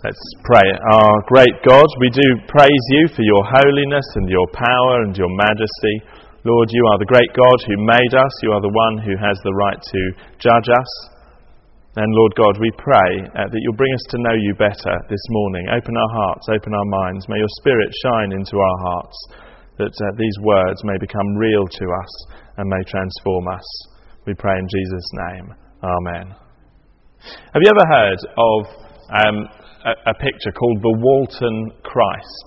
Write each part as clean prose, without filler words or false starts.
Let's pray. Our great God, we do praise you for your holiness and your power and your majesty. Lord, you are the great God who made us. You are the one who has the right to judge us. And Lord God, we pray that you'll bring us to know you better this morning. Open our hearts, open our minds. May your Spirit shine into our hearts, that these words may become real to us and may transform us. We pray in Jesus' name. Amen. Have you ever heard of a picture called the Walton Christ?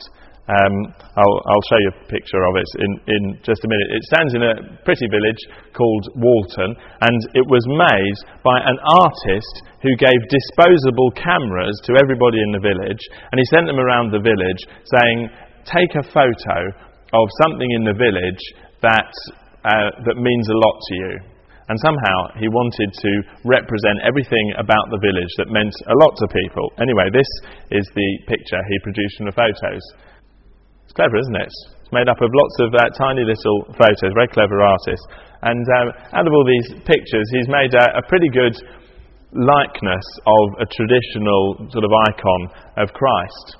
I'll show you a picture of it in just a minute. It stands in a pretty village called Walton, and it was made by an artist who gave disposable cameras to everybody in the village, and he sent them around the village saying, take a photo of something in the village that means a lot to you. And somehow he wanted to represent everything about the village that meant a lot to people. Anyway, this is the picture he produced from the photos. It's clever, isn't it? It's made up of lots of tiny little photos, very clever artist. And out of all these pictures, he's made a pretty good likeness of a traditional sort of icon of Christ.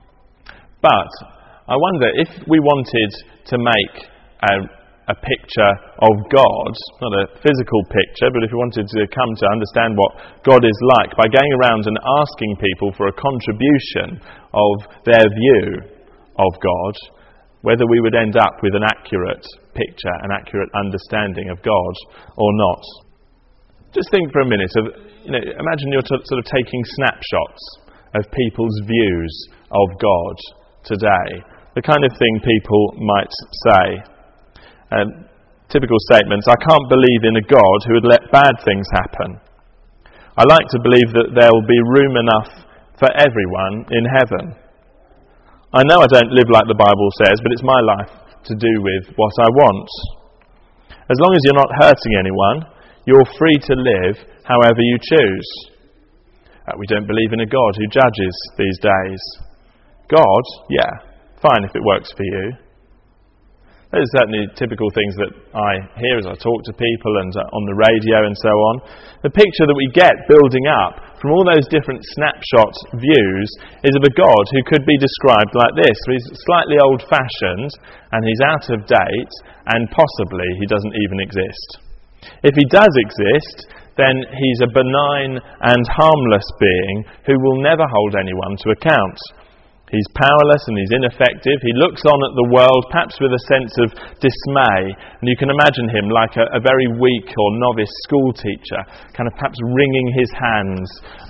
But I wonder if we wanted to make a picture of God, not a physical picture, but if we wanted to come to understand what God is like by going around and asking people for a contribution of their view of God, whether we would end up with an accurate picture, an accurate understanding of God or not. Just think for a minute of, imagine you're sort of taking snapshots of people's views of God today, the kind of thing people might say. Typical statements: I can't believe in a God who would let bad things happen. I like to believe that there will be room enough for everyone in heaven. I know I don't live like the Bible says, but it's my life to do with what I want. As long as you're not hurting anyone, you're free to live however you choose. We don't believe in a God who judges these days. God, yeah, fine if it works for you. Those are certainly typical things that I hear as I talk to people and on the radio and so on. The picture that we get building up from all those different snapshot views is of a God who could be described like this. He's slightly old-fashioned and he's out of date, and possibly he doesn't even exist. If he does exist, then he's a benign and harmless being who will never hold anyone to account. He's powerless and he's ineffective. He looks on at the world perhaps with a sense of dismay, and you can imagine him like a very weak or novice school teacher, kind of perhaps wringing his hands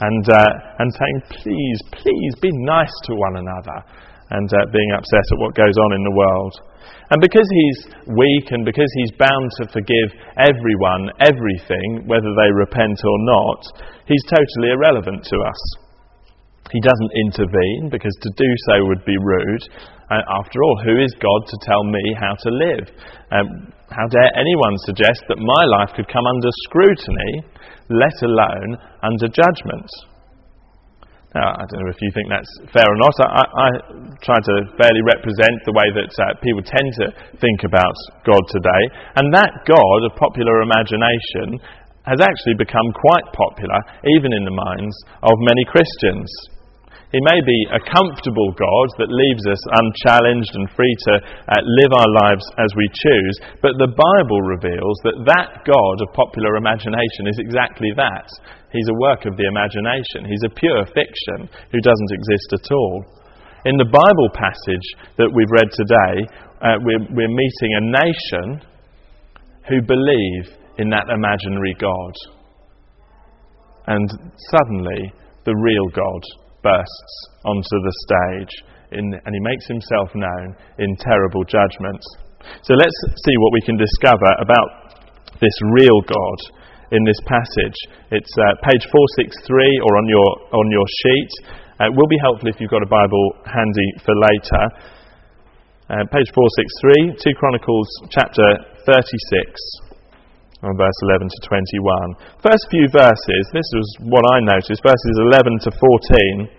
and saying, please be nice to one another, and being upset at what goes on in the world. And because he's weak and because he's bound to forgive everyone everything, whether they repent or not, he's totally irrelevant to us. He doesn't intervene, because to do so would be rude. After all, who is God to tell me how to live? How dare anyone suggest that my life could come under scrutiny, let alone under judgment? Now, I don't know if you think that's fair or not. I try to fairly represent the way that people tend to think about God today. And that God of popular imagination has actually become quite popular, even in the minds of many Christians. He may be a comfortable God that leaves us unchallenged and free to live our lives as we choose, but the Bible reveals that God of popular imagination is exactly that. He's a work of the imagination. He's a pure fiction who doesn't exist at all. In the Bible passage that we've read today, we're meeting a nation who believe in that imaginary God. And suddenly, the real God bursts onto the stage, and he makes himself known in terrible judgment. So let's see what we can discover about this real God in this passage. It's page 463 or on your sheet. It will be helpful if you've got a Bible handy for later. Page 463, 2 Chronicles chapter 36. On verse 11 to 21. First few verses, this was what I noticed, verses 11 to 14,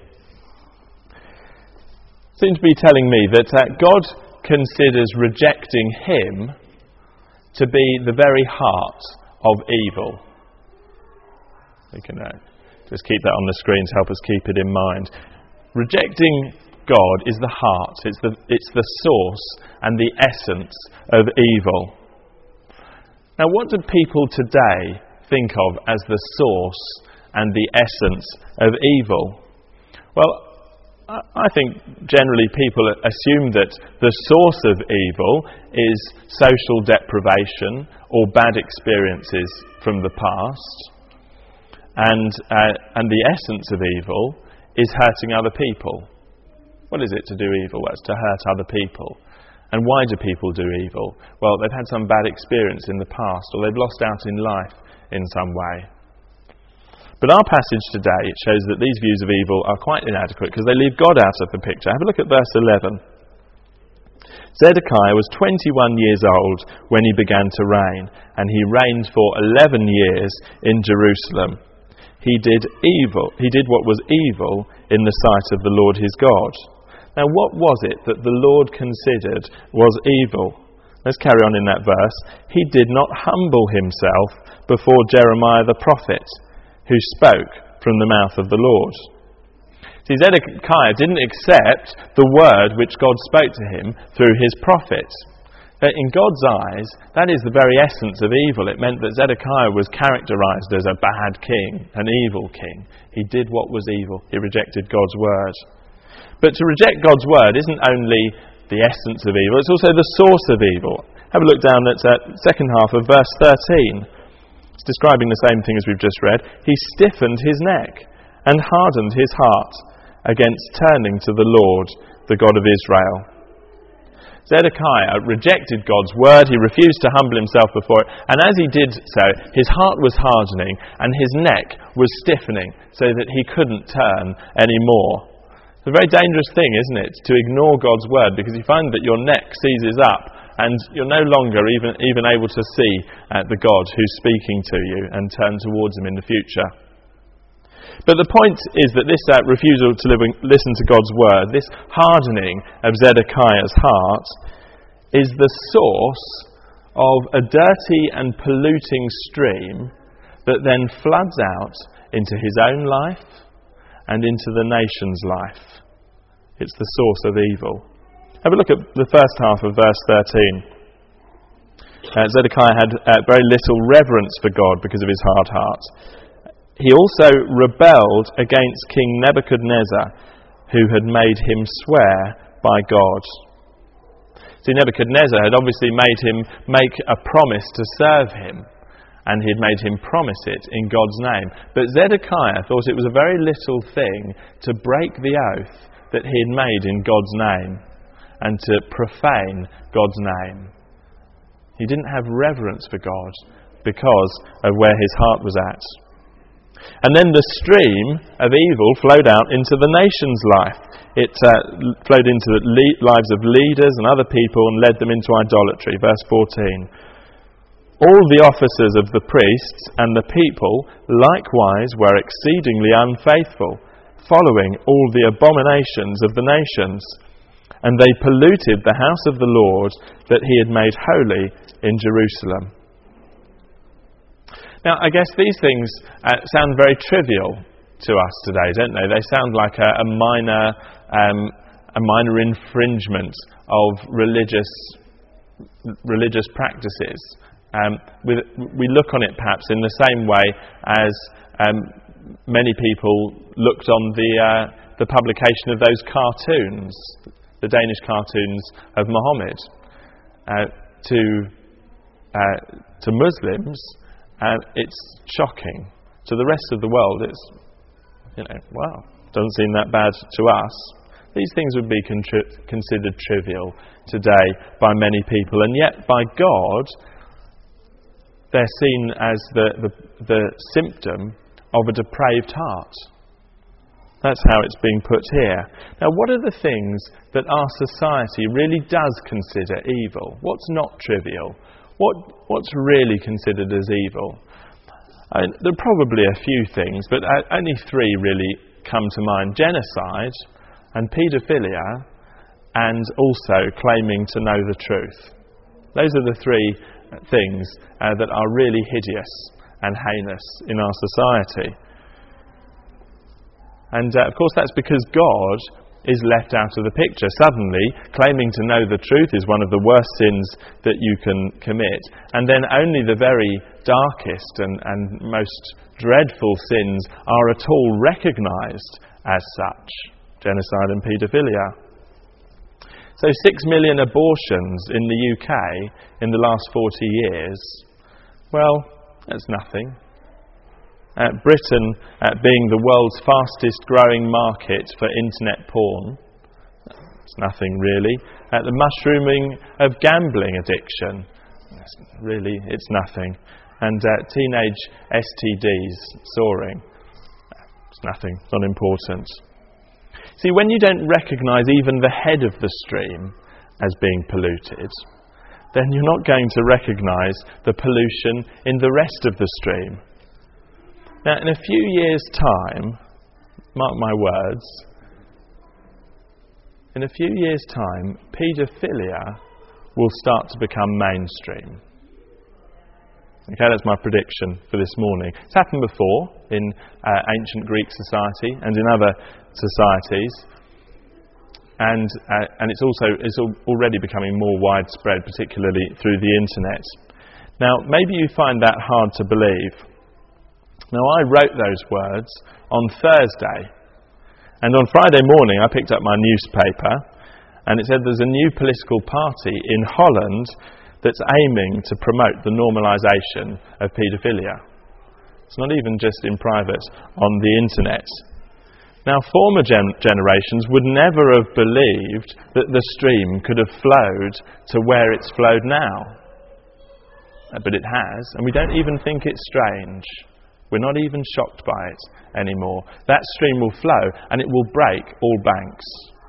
seem to be telling me that God considers rejecting him to be the very heart of evil. We can just keep that on the screen to help us keep it in mind. Rejecting God is the heart. It's the source and the essence of evil. Now, what do people today think of as the source and the essence of evil? Well, I think generally people assume that the source of evil is social deprivation or bad experiences from the past, and the essence of evil is hurting other people. What is it to do evil? Well, it's to hurt other people. And why do people do evil? Well, they've had some bad experience in the past, or they've lost out in life in some way. But our passage today shows that these views of evil are quite inadequate because they leave God out of the picture. Have a look at verse 11. Zedekiah was 21 years old when he began to reign, and he reigned for 11 years in Jerusalem. He did what was evil in the sight of the Lord his God. Now, what was it that the Lord considered was evil? Let's carry on in that verse. He did not humble himself before Jeremiah the prophet, who spoke from the mouth of the Lord. See, Zedekiah didn't accept the word which God spoke to him through his prophet. In God's eyes, that is the very essence of evil. It meant that Zedekiah was characterized as a bad king, an evil king. He did what was evil. He rejected God's word. But to reject God's word isn't only the essence of evil, it's also the source of evil. Have a look down at the second half of verse 13. It's describing the same thing as we've just read. He stiffened his neck and hardened his heart against turning to the Lord, the God of Israel. Zedekiah rejected God's word. He refused to humble himself before it. And as he did so, his heart was hardening and his neck was stiffening so that he couldn't turn anymore. It's a very dangerous thing, isn't it, to ignore God's word, because you find that your neck seizes up and you're no longer even able to see the God who's speaking to you and turn towards him in the future. But the point is that this refusal to listen to God's word, this hardening of Zedekiah's heart, is the source of a dirty and polluting stream that then floods out into his own life and into the nation's life. It's the source of evil. Have a look at the first half of verse 13. Zedekiah had very little reverence for God because of his hard heart. He also rebelled against King Nebuchadnezzar, who had made him swear by God. See, Nebuchadnezzar had obviously made him make a promise to serve him, and he'd made him promise it in God's name. But Zedekiah thought it was a very little thing to break the oath that he had made in God's name and to profane God's name. He didn't have reverence for God because of where his heart was at. And then the stream of evil flowed out into the nation's life. It flowed into the lives of leaders and other people and led them into idolatry. Verse 14. All the officers of the priests and the people likewise were exceedingly unfaithful, following all the abominations of the nations. And they polluted the house of the Lord that he had made holy in Jerusalem. Now, I guess these things sound very trivial to us today, don't they? They sound like a minor infringement of religious practices. We look on it perhaps in the same way as many people looked on the publication of those cartoons, the Danish cartoons of Muhammad. To Muslims, it's shocking. To the rest of the world, it's, wow, doesn't seem that bad to us. These things would be considered trivial today by many people, and yet by God, they're seen as the symptom of a depraved heart. That's how it's being put here. Now, what are the things that our society really does consider evil? What's not trivial? What's really considered as evil? There are probably a few things, but only three really come to mind. Genocide and paedophilia, and also claiming to know the truth. Those are the three things that are really hideous and heinous in our society. And of course that's because God is left out of the picture. Suddenly, claiming to know the truth is one of the worst sins that you can commit. And then only the very darkest and most dreadful sins are at all recognised as such. Genocide and paedophilia. So 6 million abortions in the UK in the last 40 years, well, that's nothing. Britain being the world's fastest growing market for internet porn, it's nothing really. The mushrooming of gambling addiction, it's nothing. And teenage STDs soaring, it's nothing, not important. See, when you don't recognise even the head of the stream as being polluted, then you're not going to recognise the pollution in the rest of the stream. Now, in a few years' time, mark my words, in a few years' time, paedophilia will start to become mainstream. Okay, that's my prediction for this morning. It's happened before in ancient Greek society and in other societies, and it's already becoming more widespread, particularly through the internet. Now, maybe you find that hard to believe. Now, I wrote those words on Thursday, and on Friday morning I picked up my newspaper, and it said there's a new political party in Holland that's aiming to promote the normalisation of paedophilia. It's not even just in private, on the internet. Now, former generations would never have believed that the stream could have flowed to where it's flowed now. But it has, and we don't even think it's strange. We're not even shocked by it anymore. That stream will flow, and it will break all banks.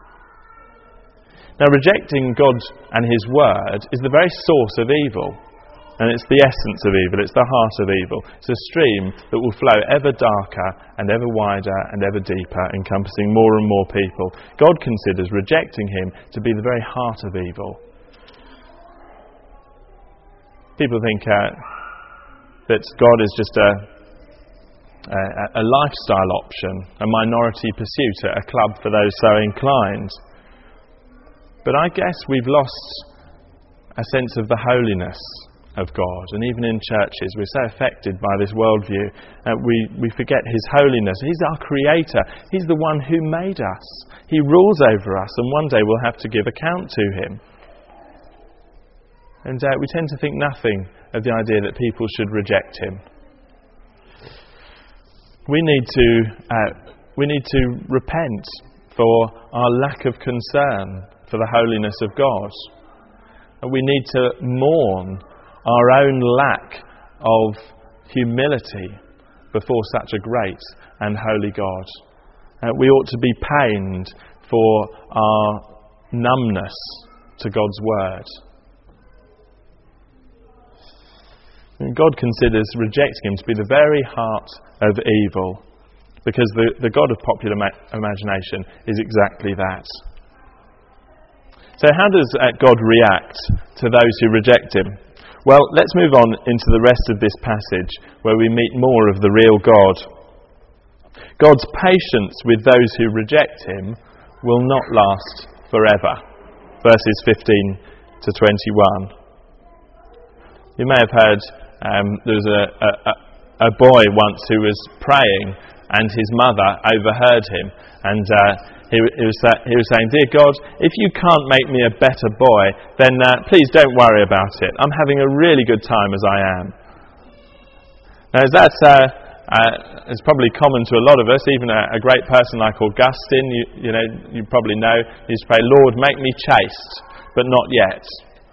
Now, rejecting God and His Word is the very source of evil. And it's the essence of evil, it's the heart of evil. It's a stream that will flow ever darker and ever wider and ever deeper, encompassing more and more people. God considers rejecting Him to be the very heart of evil. People think that God is just a lifestyle option, a minority pursuit, a club for those so inclined. But I guess we've lost a sense of the holiness of God, and even in churches we're so affected by this worldview, we forget His holiness. He's our Creator, He's the one who made us, He rules over us, and one day we'll have to give account to Him. And we tend to think nothing of the idea that people should reject Him. We need to repent for our lack of concern for the holiness of God. And we need to mourn our own lack of humility before such a great and holy God. We ought to be pained for our numbness to God's Word. And God considers rejecting Him to be the very heart of evil, because the God of popular imagination is exactly that. So how does God react to those who reject Him? Well, let's move on into the rest of this passage where we meet more of the real God. God's patience with those who reject Him will not last forever. Verses 15 to 21. You may have heard there was a boy once who was praying, and his mother overheard him, and he was saying, "Dear God, if you can't make me a better boy, then please don't worry about it. I'm having a really good time as I am." Now, it's probably common to a lot of us. Even a great person like Augustine, you probably know, he used to pray, "Lord, make me chaste, but not yet."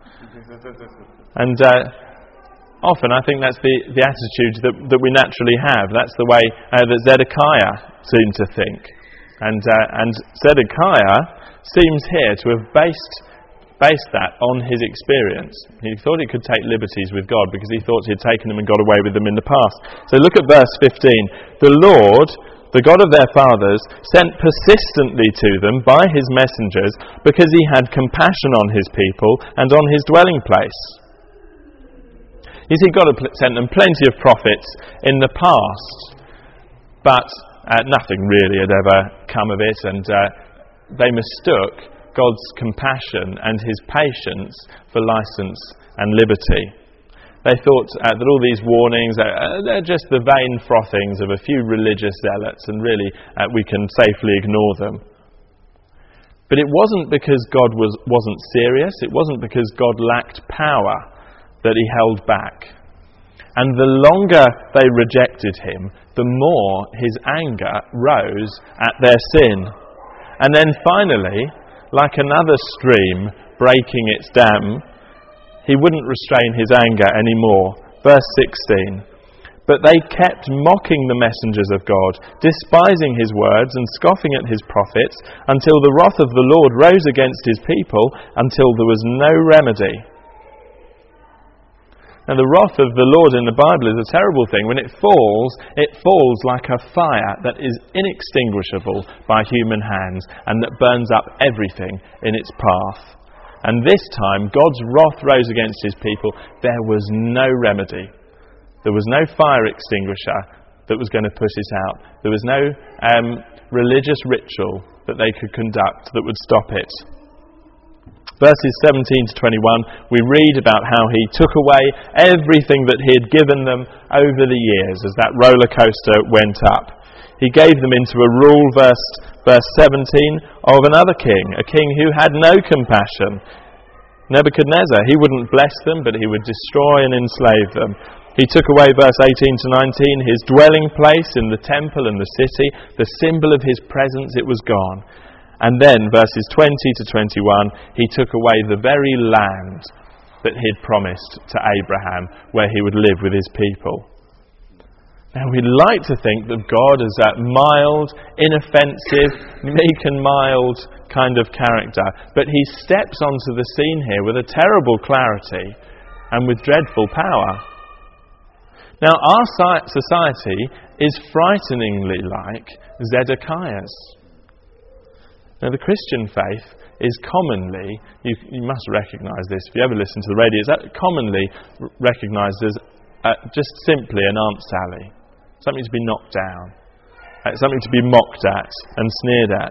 And often I think that's the attitude that we naturally have. That's the way that Zedekiah seemed to think. And Zedekiah seems here to have based that on his experience. He thought he could take liberties with God because he thought he had taken them and got away with them in the past. So look at verse 15. "The Lord, the God of their fathers, sent persistently to them by His messengers because He had compassion on His people and on His dwelling place." You see, God had sent them plenty of prophets in the past, but nothing really had ever come of it, and they mistook God's compassion and his patience for license and liberty. They thought that all these warnings, they're just the vain frothings of a few religious zealots, and really we can safely ignore them. But it wasn't because God wasn't serious, it wasn't because God lacked power that he held back. And the longer they rejected him, the more his anger rose at their sin. And then finally, like another stream breaking its dam, he wouldn't restrain his anger anymore. Verse 16. But they kept mocking the messengers of God, despising his words and scoffing at his prophets, until the wrath of the Lord rose against his people, until there was no remedy. Now the wrath of the Lord in the Bible is a terrible thing. When it falls like a fire that is inextinguishable by human hands and that burns up everything in its path. And this time, God's wrath rose against his people. There was no remedy. There was no fire extinguisher that was going to put it out. There was no religious ritual that they could conduct that would stop it. Verses 17 to 21, we read about how he took away everything that he had given them over the years as that roller coaster went up. He gave them into a rule, verse 17, of another king, a king who had no compassion. Nebuchadnezzar, he wouldn't bless them, but he would destroy and enslave them. He took away, verse 18 to 19, his dwelling place in the temple and the city, the symbol of his presence, it was gone. And then, verses 20 to 21, he took away the very land that he'd promised to Abraham, where he would live with his people. Now, we'd like to think that God is that mild, inoffensive, meek and mild kind of character, but he steps onto the scene here with a terrible clarity and with dreadful power. Now, our society is frighteningly like Zedekiah's. Now, the Christian faith is commonly, you must recognise this if you ever listen to the radio, it's commonly recognised as just simply an Aunt Sally. Something to be knocked down. Something to be mocked at and sneered at.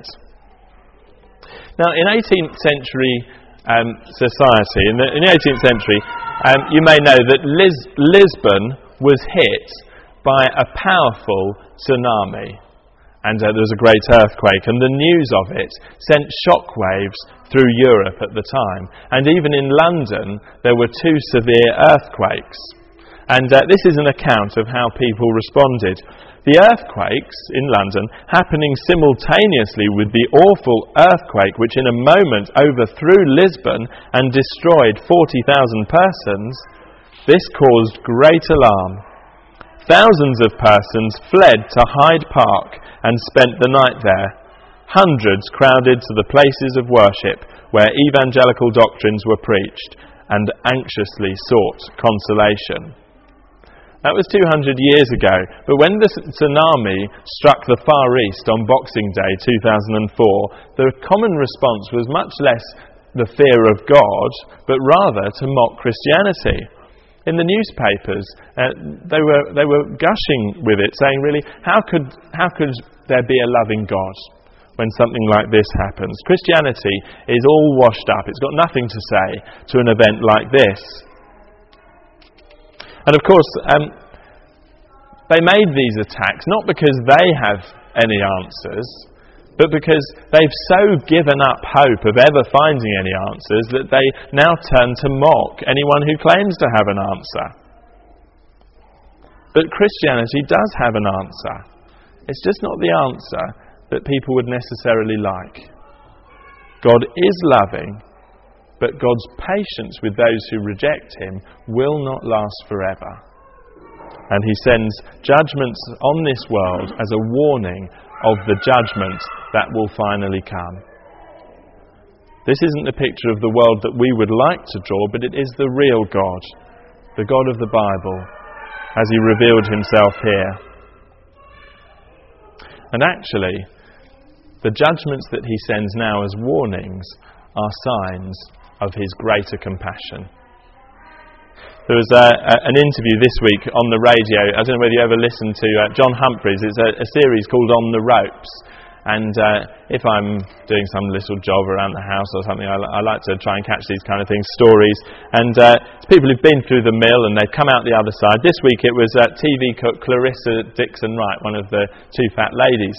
Now, in 18th century society, in the 18th century, you may know that Lisbon was hit by a powerful tsunami. And there was a great earthquake, and the news of it sent shockwaves through Europe at the time. And even in London, there were 2 severe earthquakes. And this is an account of how people responded. The earthquakes in London happening simultaneously with the awful earthquake which in a moment overthrew Lisbon and destroyed 40,000 persons, this caused great alarm. Thousands of persons fled to Hyde Park and spent the night there. Hundreds crowded to the places of worship where evangelical doctrines were preached and anxiously sought consolation. That was 200 years ago, but when the tsunami struck the Far East on Boxing Day 2004, the common response was much less the fear of God, but rather to mock Christianity. In the newspapers, they were gushing with it, saying, really, how could there be a loving God when something like this happens? Christianity is all washed up. It's got nothing to say to an event like this. And of course, they made these attacks not because they have any answers, but because they've so given up hope of ever finding any answers that they now turn to mock anyone who claims to have an answer. But Christianity does have an answer. It's just not the answer that people would necessarily like. God is loving, but God's patience with those who reject him will not last forever. And he sends judgments on this world as a warning of the judgment that will finally come. This isn't the picture of the world that we would like to draw, but it is the real God, the God of the Bible, as he revealed himself here. And actually, the judgments that he sends now as warnings are signs of his greater compassion. There was an interview this week on the radio. I don't know whether you ever listened to John Humphrys. It's a series called On the Ropes. And if I'm doing some little job around the house or something, I like to try and catch these kind of things, stories. And it's people who've been through the mill and they've come out the other side. This week it was TV cook Clarissa Dixon-Wright, one of the two fat ladies.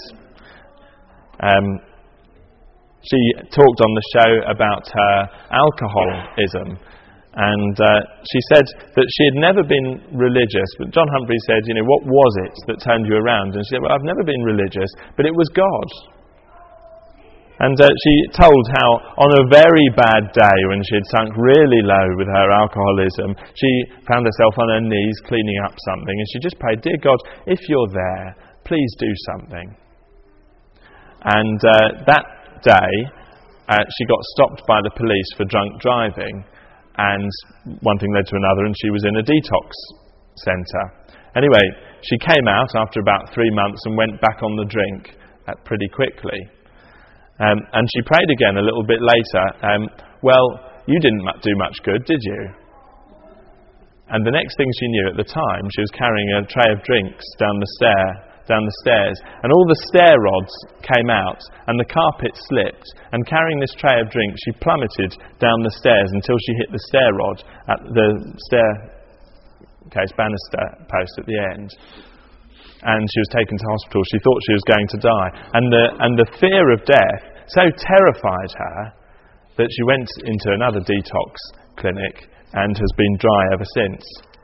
She talked on the show about her alcoholism. And she said that she had never been religious, but John Humphrey said, what was it that turned you around? And she said, well, I've never been religious, but it was God. And she told how on a very bad day, when she had sunk really low with her alcoholism, she found herself on her knees cleaning up something, and she just prayed, dear God, if you're there, please do something. And that day, she got stopped by the police for drunk driving. And one thing led to another, and she was in a detox centre. Anyway, she came out after about 3 months and went back on the drink pretty quickly. And she prayed again a little bit later. Well, you didn't do much good, did you? And the next thing she knew, at the time, she was carrying a tray of drinks down the stairs, and all the stair rods came out, and the carpet slipped, and carrying this tray of drinks, she plummeted down the stairs until she hit the stair rod at the staircase banister post at the end. And she was taken to hospital. She thought she was going to die. And the fear of death so terrified her that she went into another detox clinic and has been dry ever since.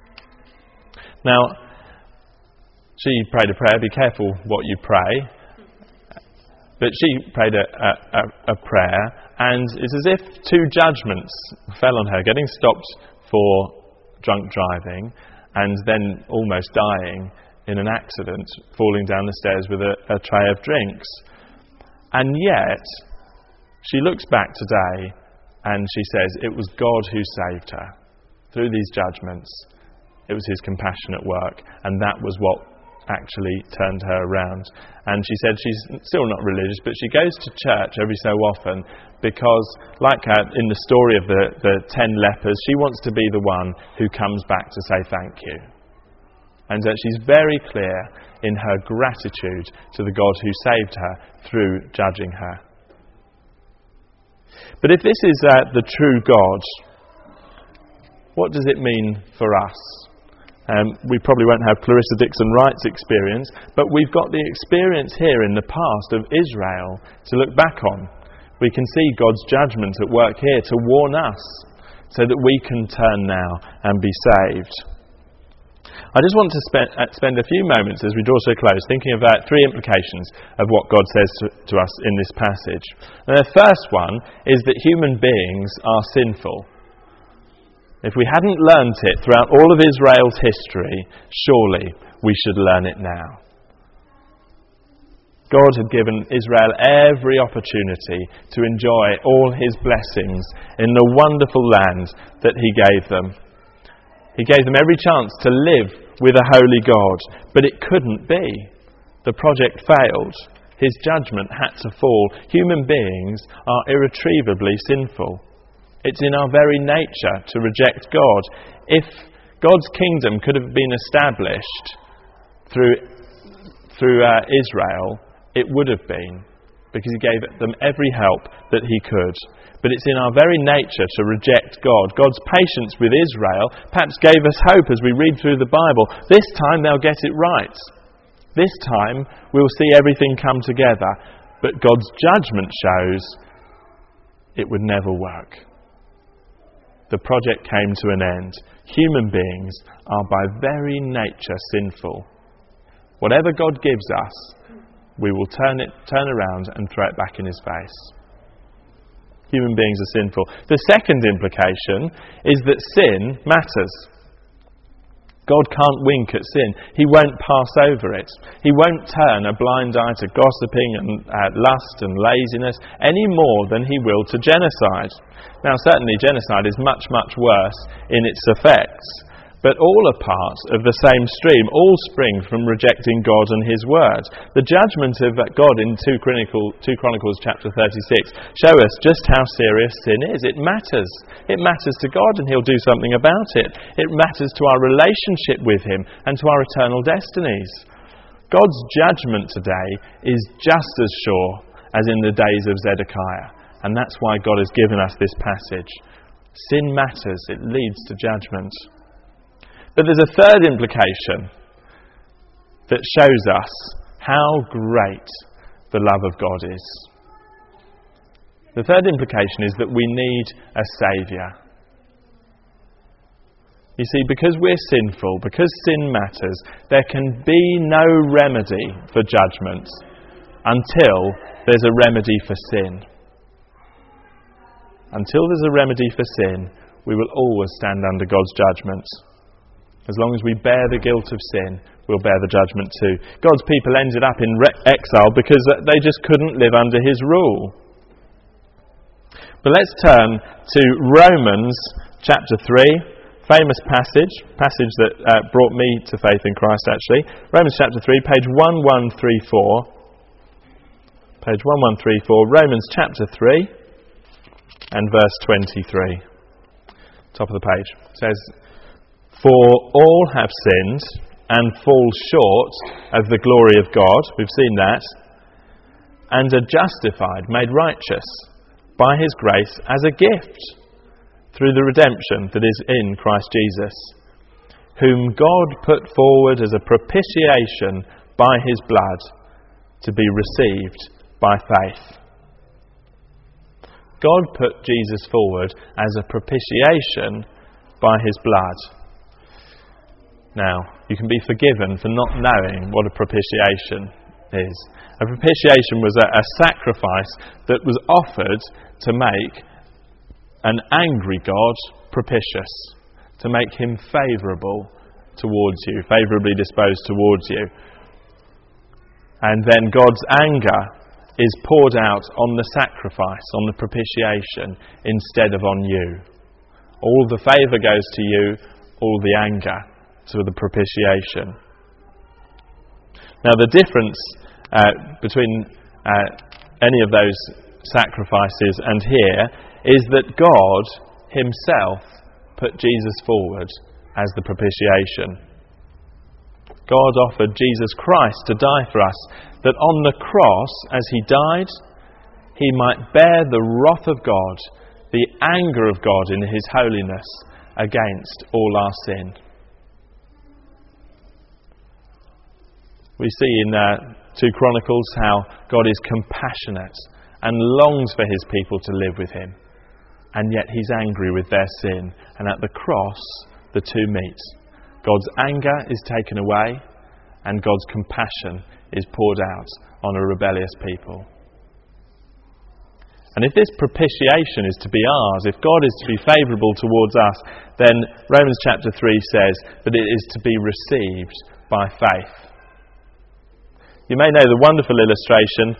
Now, she prayed a prayer, be careful what you pray. But she prayed a prayer, and it's as if two judgments fell on her, getting stopped for drunk driving and then almost dying in an accident, falling down the stairs with a tray of drinks. And yet, she looks back today and she says it was God who saved her. Through these judgments, it was his compassionate work, and that was what actually turned her around. And she said she's still not religious, but she goes to church every so often because, like in the story of the 10 lepers, she wants to be the one who comes back to say thank you. And she's very clear in her gratitude to the God who saved her through judging her. But if this is the true God, what does it mean for us? We probably won't have Clarissa Dixon-Wright's experience, but we've got the experience here in the past of Israel to look back on. We can see God's judgment at work here to warn us so that we can turn now and be saved. I just want to spend a few moments as we draw to a close thinking about three implications of what God says to us in this passage. And the first one is that human beings are sinful. If we hadn't learnt it throughout all of Israel's history, surely we should learn it now. God had given Israel every opportunity to enjoy all his blessings in the wonderful land that he gave them. He gave them every chance to live with a holy God, but it couldn't be. The project failed. His judgment had to fall. Human beings are irretrievably sinful. It's in our very nature to reject God. If God's kingdom could have been established through Israel, it would have been, because he gave them every help that he could. But it's in our very nature to reject God. God's patience with Israel perhaps gave us hope as we read through the Bible. This time they'll get it right. This time we'll see everything come together. But God's judgment shows it would never work. The project came to an end. Human beings are by very nature sinful. Whatever God gives us, we will turn around and throw it back in his face. Human beings are sinful. The second implication is that sin matters. God can't wink at sin. He won't pass over it. He won't turn a blind eye to gossiping and lust and laziness any more than he will to genocide. Now, certainly genocide is much, much worse in its effects, but all are part of the same stream, all spring from rejecting God and his word. The judgment of God in 2 Chronicles chapter 36 show us just how serious sin is. It matters. It matters to God, and he'll do something about it. It matters to our relationship with him and to our eternal destinies. God's judgment today is just as sure as in the days of Zedekiah, and that's why God has given us this passage. Sin matters. It leads to judgment. But there's a third implication that shows us how great the love of God is. The third implication is that we need a saviour. You see, because we're sinful, because sin matters, there can be no remedy for judgment until there's a remedy for sin. Until there's a remedy for sin, we will always stand under God's judgment. As long as we bear the guilt of sin, we'll bear the judgment too. God's people ended up in exile because they just couldn't live under his rule. But let's turn to Romans chapter 3, famous passage that brought me to faith in Christ actually. Romans chapter 3, page 1134. Page 1134, Romans chapter 3 and verse 23. Top of the page. It says, "For all have sinned and fall short of the glory of God," we've seen that, "and are justified, made righteous by his grace as a gift through the redemption that is in Christ Jesus, whom God put forward as a propitiation by his blood to be received by faith." God put Jesus forward as a propitiation by his blood. Now, you can be forgiven for not knowing what a propitiation is. A propitiation was a sacrifice that was offered to make an angry God propitious, to make him favourable towards you, favourably disposed towards you. And then God's anger is poured out on the sacrifice, on the propitiation, instead of on you. All the favour goes to you, all the anger to the propitiation. Now the difference between any of those sacrifices and here is that God himself put Jesus forward as the propitiation. God offered Jesus Christ to die for us, that on the cross, as he died, he might bear the wrath of God, the anger of God in his holiness against all our sin. We see in 2 Chronicles how God is compassionate and longs for his people to live with him, and yet he's angry with their sin, and at the cross the two meet. God's anger is taken away, and God's compassion is poured out on a rebellious people. And if this propitiation is to be ours, if God is to be favourable towards us, then Romans chapter 3 says that it is to be received by faith. You may know the wonderful illustration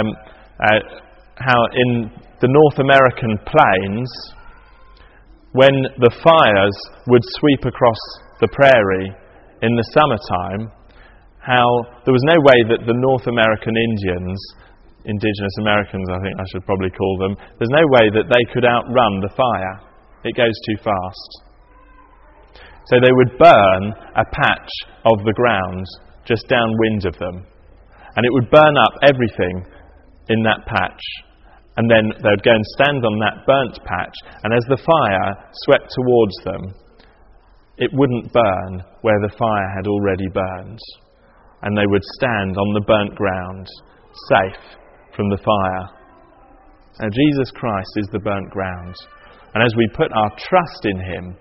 how in the North American plains, when the fires would sweep across the prairie in the summertime, how there was no way that the North American Indians, indigenous Americans I think I should probably call them, there's no way that they could outrun the fire. It goes too fast. So they would burn a patch of the ground just downwind of them, and it would burn up everything in that patch, and then they would go and stand on that burnt patch, and as the fire swept towards them, it wouldn't burn where the fire had already burned, and they would stand on the burnt ground, safe from the fire. Now Jesus Christ is the burnt ground, and as we put our trust in him,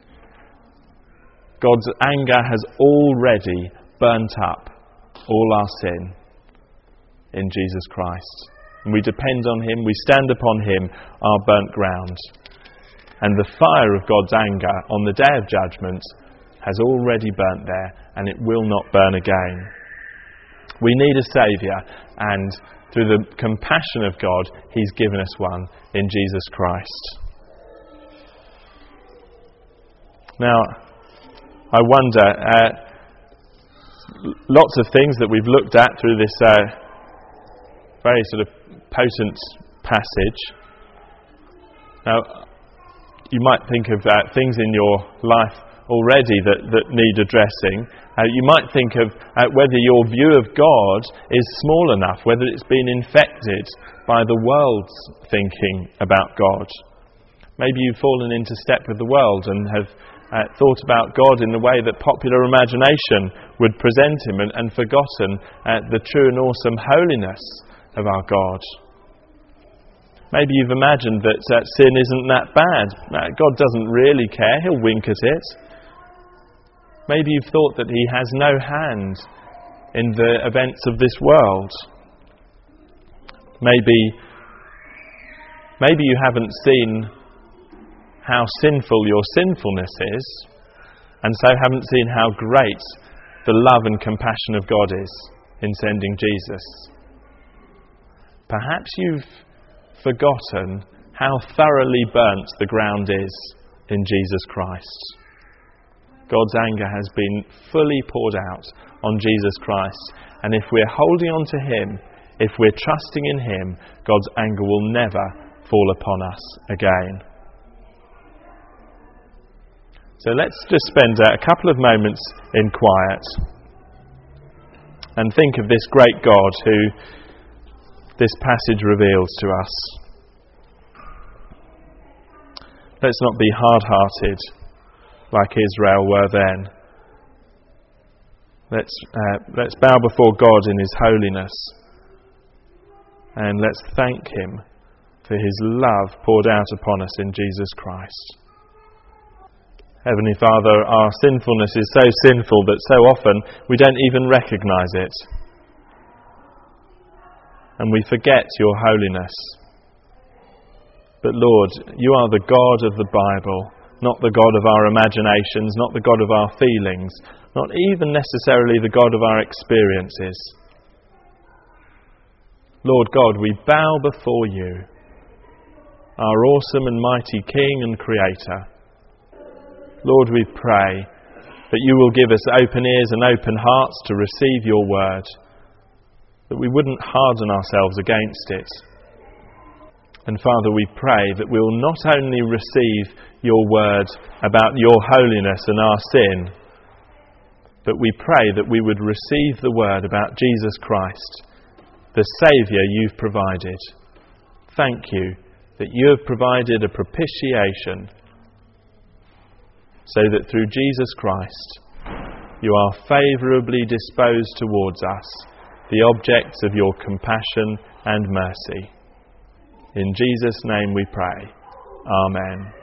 God's anger has already burnt up all our sin in Jesus Christ. And we depend on him, we stand upon him, our burnt ground. And the fire of God's anger on the day of judgment has already burnt there, and it will not burn again. We need a saviour, and through the compassion of God, he's given us one in Jesus Christ. Now, I wonder, lots of things that we've looked at through this very sort of potent passage. Now, you might think of things in your life already that need addressing. You might think of whether your view of God is small enough, whether it's been infected by the world's thinking about God. Maybe you've fallen into step with the world and have thought about God in the way that popular imagination would present him and forgotten the true and awesome holiness of our God. Maybe you've imagined that sin isn't that bad. God doesn't really care. He'll wink at it. Maybe you've thought that he has no hand in the events of this world. Maybe you haven't seen how sinful your sinfulness is, and so haven't seen how great the love and compassion of God is in sending Jesus. Perhaps you've forgotten how thoroughly burnt the ground is in Jesus Christ. God's anger has been fully poured out on Jesus Christ, and if we're holding on to him, if we're trusting in him, God's anger will never fall upon us again. So let's just spend a couple of moments in quiet and think of this great God who this passage reveals to us. Let's not be hard-hearted like Israel were then. Let's bow before God in his holiness, and let's thank him for his love poured out upon us in Jesus Christ. Heavenly Father, our sinfulness is so sinful that so often we don't even recognise it. And we forget your holiness. But Lord, you are the God of the Bible, not the God of our imaginations, not the God of our feelings, not even necessarily the God of our experiences. Lord God, we bow before you, our awesome and mighty King and Creator. Lord, we pray that you will give us open ears and open hearts to receive your word, that we wouldn't harden ourselves against it. And Father, we pray that we will not only receive your word about your holiness and our sin, but we pray that we would receive the word about Jesus Christ, the Saviour you've provided. Thank you that you have provided a propitiation so that through Jesus Christ you are favourably disposed towards us, the objects of your compassion and mercy. In Jesus' name we pray. Amen.